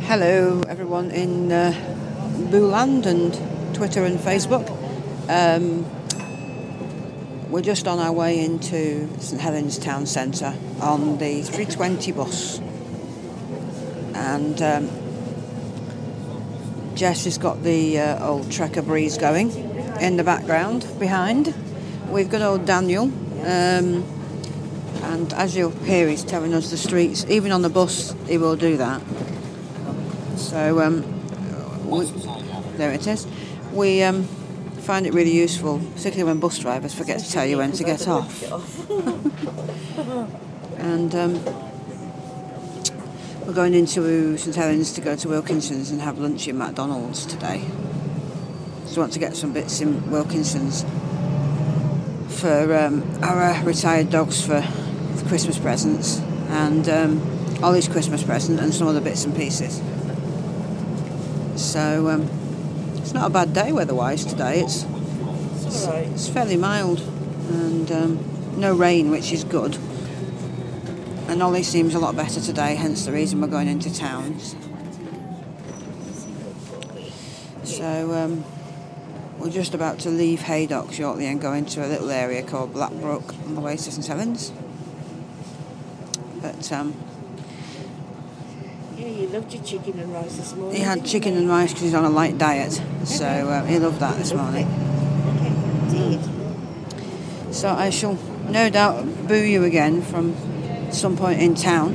Hello everyone in Booland and Twitter and Facebook. We're just on our way into St Helens town centre on the 320 bus, and Jess has got the old Trekker Breeze going in the background behind. We've got old Daniel, and as you'll hear, he's telling us the streets. Even on the bus he will do that. So there it is. We find it really useful, particularly when bus drivers forget to tell you when to get off. And we're going into St Helens to go to Wilkinson's and have lunch in McDonald's today. So we want to get some bits in Wilkinson's for our retired dogs for Christmas presents, and Ollie's Christmas present, and some other bits and pieces. So it's not a bad day weather-wise today. It's fairly mild, and no rain, which is good. And Ollie seems a lot better today, hence the reason we're going into town. So we're just about to leave Haydock shortly and go into a little area called Blackbrook on the way to St Helens. But he loved your chicken and rice this morning. He had chicken and rice because he's on a light diet, so he loved that this morning. Okay, indeed. So I shall no doubt boo you again from some point in town,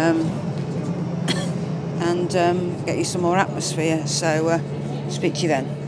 and get you some more atmosphere. So speak to you then.